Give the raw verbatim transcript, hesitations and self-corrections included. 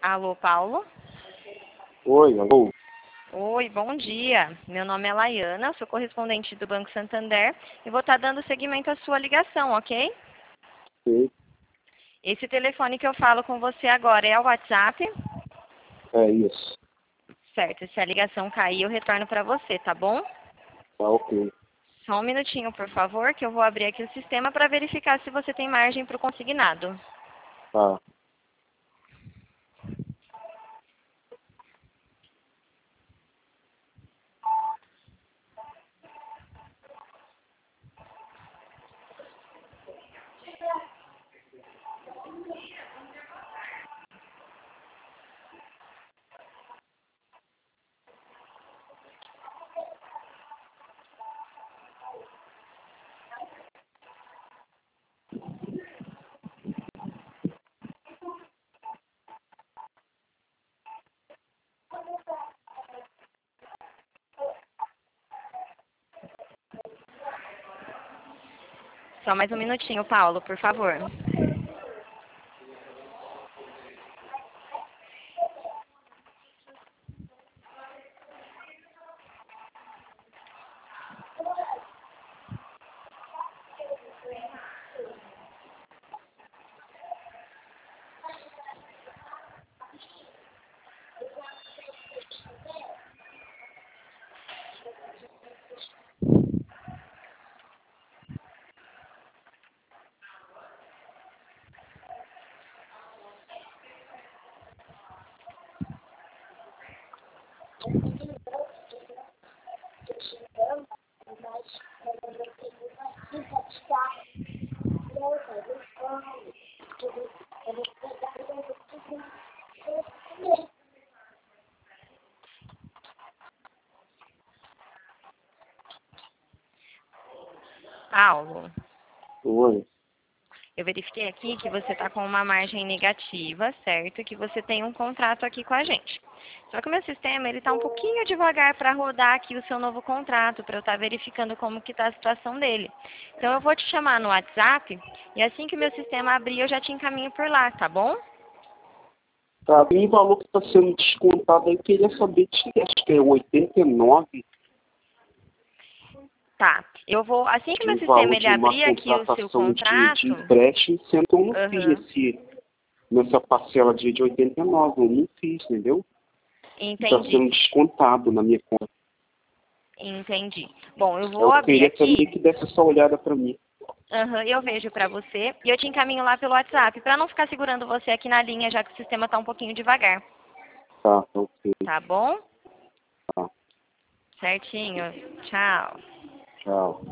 Alô, Paulo? Oi, alô. Oi, bom dia. Meu nome é Laiana, sou correspondente do Banco Santander e vou estar dando seguimento à sua ligação, ok? Sim, Esse telefone que eu falo com você agora é o WhatsApp? é isso. Certo, se a ligação cair eu retorno para você, tá bom? Tá ok. Só um minutinho, por favor, que eu vou abrir aqui o sistema para verificar se você tem margem para o consignado. Tá. Só mais um minutinho, Paulo, por favor. Paulo, Oi. eu verifiquei aqui que você está com uma margem negativa, certo? E que você tem um contrato aqui com a gente. Só que o meu sistema ele está um pouquinho devagar para rodar aqui o seu novo contrato, para eu estar verificando como que está a situação dele. Então eu vou te chamar no WhatsApp e assim que o meu sistema abrir eu já te encaminho por lá, tá bom? Tá, tem valor que está sendo descontado aí, queria saber, de- acho que é oitenta e nove Tá. Eu vou, assim que o de meu um sistema valor ele de uma abrir aqui o seu contratação de, de contrato, empréstimo, sendo que eu não fiz aham, esse, nessa parcela de, de oitenta e nove, eu não fiz, entendeu? Está entendi, sendo descontado na minha conta. entendi. Bom, eu Eu vou abrir queria saber aqui. que desse essa olhada para mim. Aham, eu vejo pra você e eu te encaminho lá pelo WhatsApp, pra não ficar segurando você aqui na linha, já que o sistema tá um pouquinho devagar. Tá, tá ok. Tá bom? Tá, Certinho. Tchau. tchau.